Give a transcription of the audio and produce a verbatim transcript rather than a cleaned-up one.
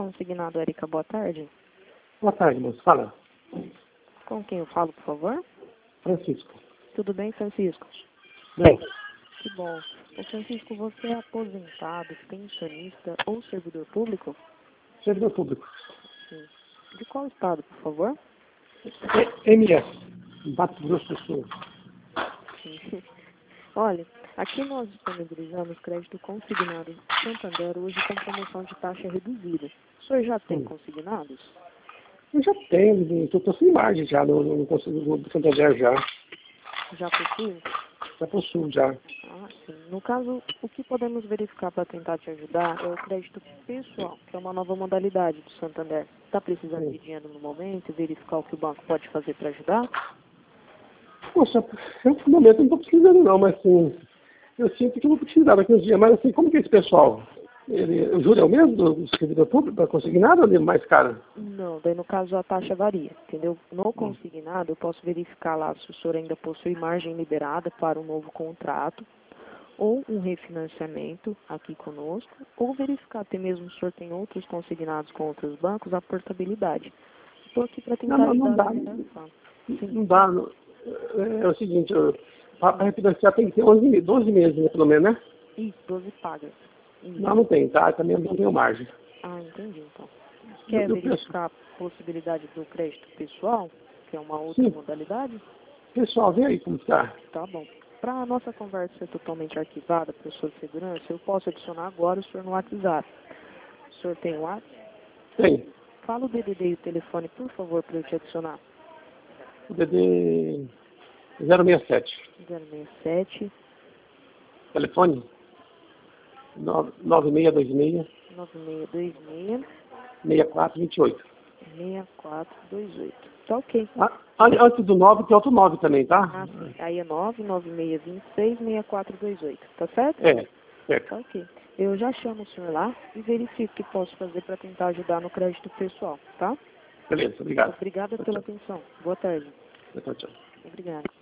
Consignado Érica, boa tarde. Boa tarde, moço. Fala. Com quem eu falo, por favor? Francisco. Tudo bem, Francisco? Bem, Que bom. Ô, Francisco, você é aposentado, pensionista ou servidor público? servidor público. Sim. De qual estado, por favor? E- M S, Mato Grosso do Sul. Sim. Olha, aqui nós disponibilizamos crédito consignado Santander hoje com promoção de taxa reduzida. O senhor já tem Hum. consignados? Eu já tenho, eu estou sem imagem já, não, não consigo do Santander já. Já possui? Já possuo já. Ah, sim. No caso, o que podemos verificar para tentar te ajudar é o crédito pessoal, que é uma nova modalidade do Santander. Está precisando Sim. de dinheiro no momento e verificar o que o banco pode fazer para ajudar? Poxa, eu no momento não estou precisando não, mas assim, eu sinto que eu vou precisar daqui uns dias. Mas assim, como que é esse pessoal? Ele, o juro é o mesmo do, do servidor público para consignado ou ele é mais caro? Não, daí no caso a taxa varia, entendeu? No consignado eu posso verificar lá se o senhor ainda possui margem liberada para um novo contrato, ou um refinanciamento aqui conosco, ou verificar até mesmo se o senhor tem outros consignados com outros bancos, a portabilidade. Estou aqui para Não, tentar não, não ajudar dá. da melhor forma. Sim, Não dá. Não, é, é o seguinte, para refinanciar tem que ter onze, doze meses, né, pelo menos, né? isso, doze pagas. Isso. Não, não tem, tá? Também não tenho margem. Ah, entendi então. Quer Eu, eu penso, verificar a possibilidade do crédito pessoal, que é uma outra sim, modalidade? pessoal, vê aí como está. Tá bom. Para a nossa conversa ser totalmente arquivada para sua segurança, eu posso adicionar agora o senhor no WhatsApp. O senhor tem o WhatsApp? Tem. Fala o D D D e o telefone, por favor, para eu te adicionar. O D D zero seis sete. zero seis sete, Telefone nove seis dois seis, nove seis dois seis, seis quatro dois oito. seis quatro dois oito. Tá ok. Ah, an- antes do nove tem outro nove também, tá? Ah, sim. Aí é nove nove seis dois seis, seis quatro dois oito. Tá certo? É, certo. Tá ok. Eu já chamo o senhor lá e verifico o que posso fazer para tentar ajudar no crédito pessoal, tá? Beleza, obrigado. Obrigada Tchau, pela tchau. atenção. Boa tarde. Tchau, tchau. Obrigada.